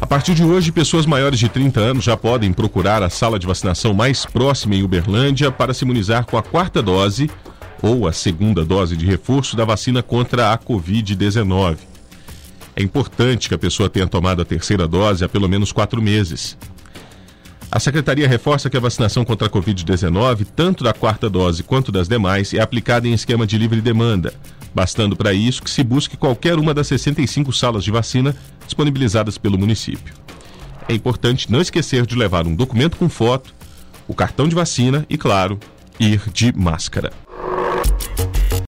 A partir de hoje, pessoas maiores de 30 anos já podem procurar a sala de vacinação mais próxima em Uberlândia para se imunizar com a 4ª dose ou a 2ª dose de reforço da vacina contra a Covid-19. É importante que a pessoa tenha tomado a 3ª dose há pelo menos 4 meses. A Secretaria reforça que a vacinação contra a Covid-19, tanto da 4ª dose quanto das demais, é aplicada em esquema de livre demanda, bastando para isso que se busque qualquer uma das 65 salas de vacina disponibilizadas pelo município. É importante não esquecer de levar um documento com foto, o cartão de vacina e, claro, ir de máscara.